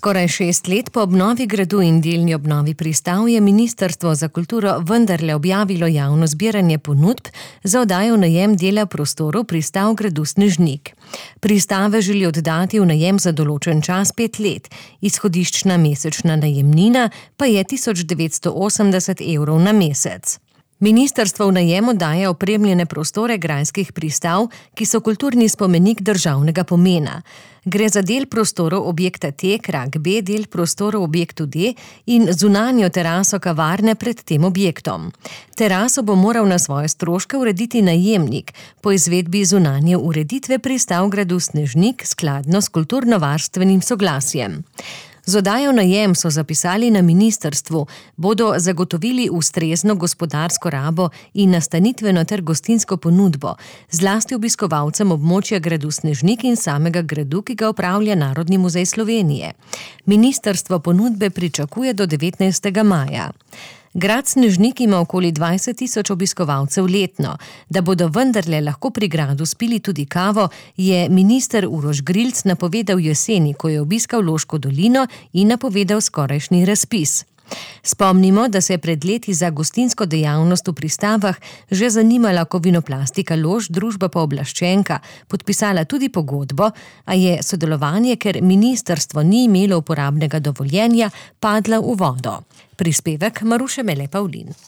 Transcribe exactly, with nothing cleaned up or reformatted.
Skoraj šest let po obnovi gradu in delni obnovi pristav je Ministrstvo za kulturo vendarle objavilo javno zbiranje ponudb za oddajo v najem dela prostorov pristav gradu Snežnik. Pristave želi oddati v najem za določen čas pet let, izhodiščna mesečna najemnina pa je tisoč devetsto osemdeset evrov na mesec. Ministrstvo v najem oddaja opremljene prostore grajskih pristav, ki so kulturni spomenik državnega pomena. Gre za del prostorov objekta T, krak B, del prostorov objektu D in zunanjo teraso kavarne pred tem objektom. Teraso bo moral na svoje stroške urediti najemnik, po izvedbi zunanje ureditve pristav gradu Snežnik skladno s kulturnovarstvenim soglasjem. Z oddajo najem, so zapisali na ministrstvu, bodo zagotovili ustrezno gospodarsko rabo in nastanitveno ter gostinsko ponudbo, zlasti obiskovalcem območja gradu Snežnik in samega gradu, ki ga upravlja Narodni muzej Slovenije. Ministrstvo ponudbe pričakuje do devetnajstega maja. Grad Snežnik ima okoli dvajset tisoč obiskovalcev letno. Da bodo vendarle lahko pri gradu spili tudi kavo, je minister Uroš Grilc napovedal jeseni, ko je obiskal Loško dolino in napovedal skorajšnji razpis. Spomnimo, da se je pred leti za gostinsko dejavnost v pristavah že zanimala Kovinoplastika Lož, družba pooblaščenka, podpisala tudi pogodbo, a je sodelovanje, ker ministrstvo ni imelo uporabnega dovoljenja, padla v vodo. Prispevek Maruše Mele Pavlin.